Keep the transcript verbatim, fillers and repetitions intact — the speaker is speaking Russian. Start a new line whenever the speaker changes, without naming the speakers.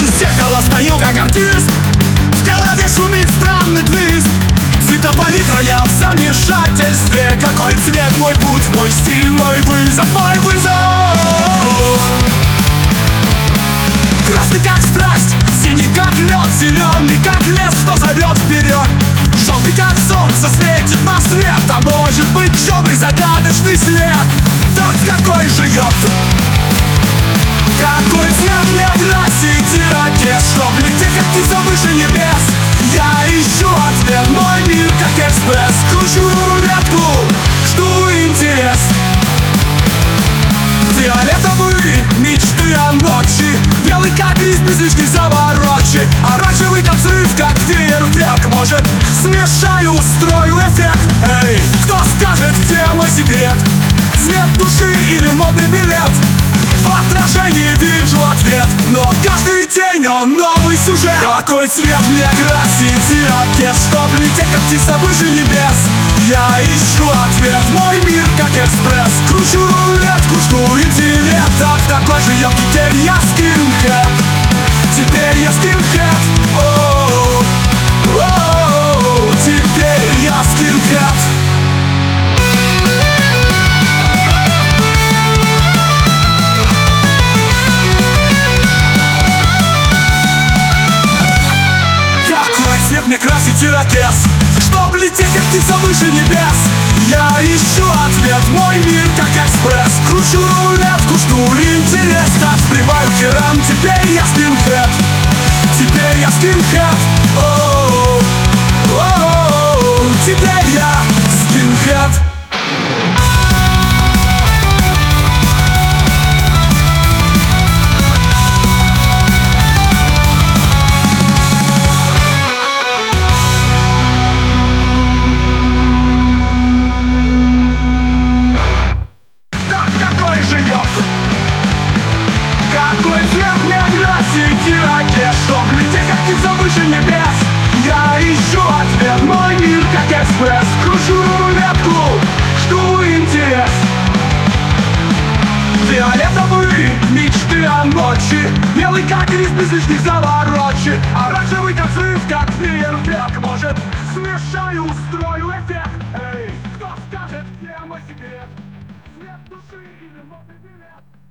зеркало стою как артист. В голове шумит странный твист. Цвета палитра, я в замешательстве. Какой цвет мой путь, мой стиль, мой вызов, мой вызов. Красный как страсть, синий как лед, зеленый как лес, что зовет вперед. Желтый как солнце светит на свет, а может быть черный загадочный след. Тот, какой живет. Какой цвет мне красить ирокез, чтоб лететь как птица выше небес. Я ищу ответ, мой мир как экспресс. Кручу рулетку, жду интерес. Фиолетовые мечты о ночи, белый как лист без лишних заворочи. Оранжевый как взрыв, как фейерверк. Может, смешаю, устрою эффект. Эй, кто скажет, где мой секрет? Цвет души или модный билет? В отражении вижу ответ, но каждый день он новый сюжет. Какой цвет мне красить ирокез, чтоб лететь как птица выше небес. Я ищу ответ, мой мир как экспресс. Кручу рулетку, жду интеллекта. Такой же я, теперь я скинхед. Теперь я скинхед. Оу, оу, теперь я скинхед. Мне красить ирокез, чтоб лететь как птица выше небес. Я ищу ответ, мой мир как экспресс. Кручу рулетку, жду интерес. Так сбриваю керам, теперь я скинхед. Теперь я скинхед. Оу, оу, теперь я скинхед. Какой цвет мне красить ирокез, чтоб лететь как птица выше небес. Я ищу ответ, мой мир как экспресс. Кручу рулетку, жду интерес. Фиолетовые мечты о ночи, белый как лист без лишних заворочи. Оранжевый как взрыв, как фейерверк. Может, смешаю, устрою эффект. Эй, кто скажет, где мой секрет? Цвет души или модный билет?